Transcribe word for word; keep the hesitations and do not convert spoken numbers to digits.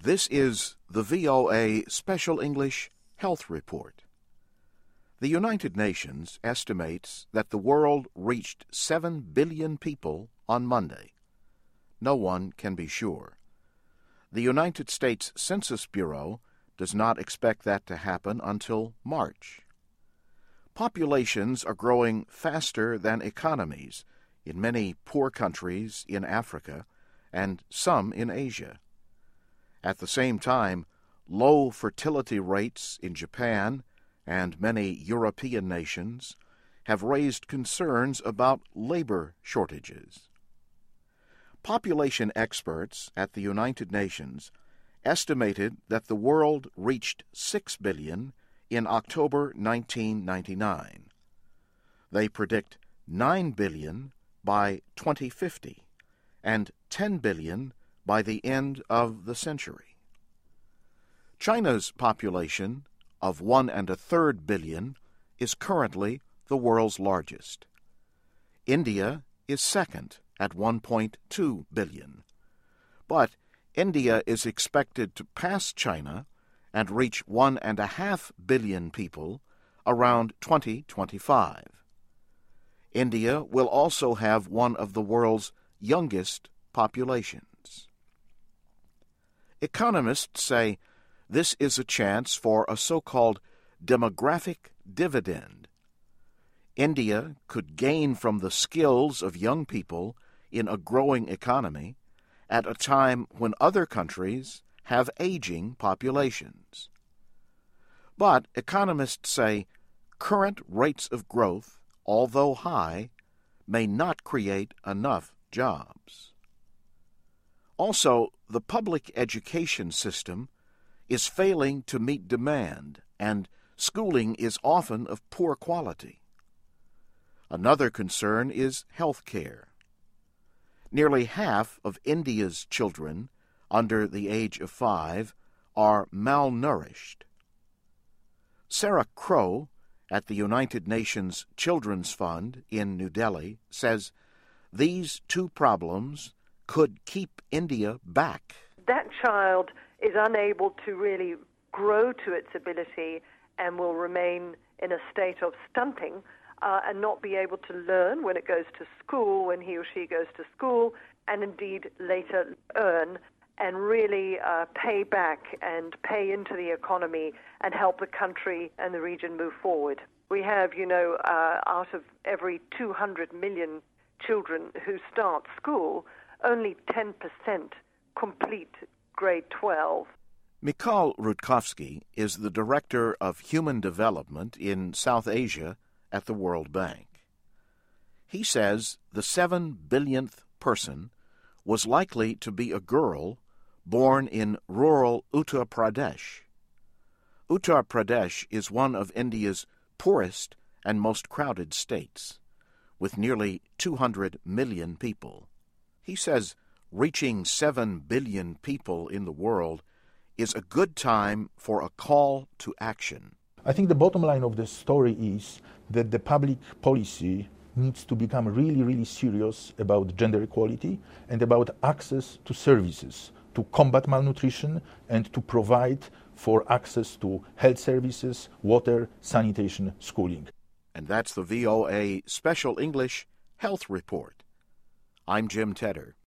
This is the V O A Special English Health Report. The United Nations estimates that the world reached seven billion people on Monday. No one can be sure. The United States Census Bureau does not expect that to happen until March. Populations are growing faster than economies in many poor countries in Africa and some in Asia. At the same time, low fertility rates in Japan and many European nations have raised concerns about labor shortages. Population experts at the United Nations estimated that the world reached six billion in October nineteen ninety-nine. They predict nine billion by twenty fifty and ten billion by the end of the century. China's population of one and a third billion is currently the world's largest. India is second at one point two billion. But India is expected to pass China and reach one and a half billion people around twenty twenty-five. India will also have one of the world's youngest populations. Economists say this is a chance for a so-called demographic dividend. India could gain from the skills of young people in a growing economy at a time when other countries have aging populations. But economists say current rates of growth, although high, may not create enough jobs. Also, the public education system is failing to meet demand, and schooling is often of poor quality. Another concern is health care. Nearly half of India's children under the age of five are malnourished. Sarah Crow at the United Nations Children's Fund in New Delhi says these two problems could keep India back. That child is unable to really grow to its ability and will remain in a state of stunting uh, and not be able to learn when it goes to school, when he or she goes to school, and indeed later earn and really uh, pay back and pay into the economy and help the country and the region move forward. We have, you know, uh, out of every two hundred million children who start school, only ten percent complete grade twelve. Mikhail Rudkovsky is the Director of Human Development in South Asia at the World Bank. He says the seven billionth person was likely to be a girl born in rural Uttar Pradesh. Uttar Pradesh is one of India's poorest and most crowded states, with nearly two hundred million people. He says reaching seven billion people in the world is a good time for a call to action. I think the bottom line of the story is that the public policy needs to become really, really serious about gender equality and about access to services to combat malnutrition and to provide for access to health services, water, sanitation, schooling. And that's the V O A Special English Health Report. I'm Jim Tedder.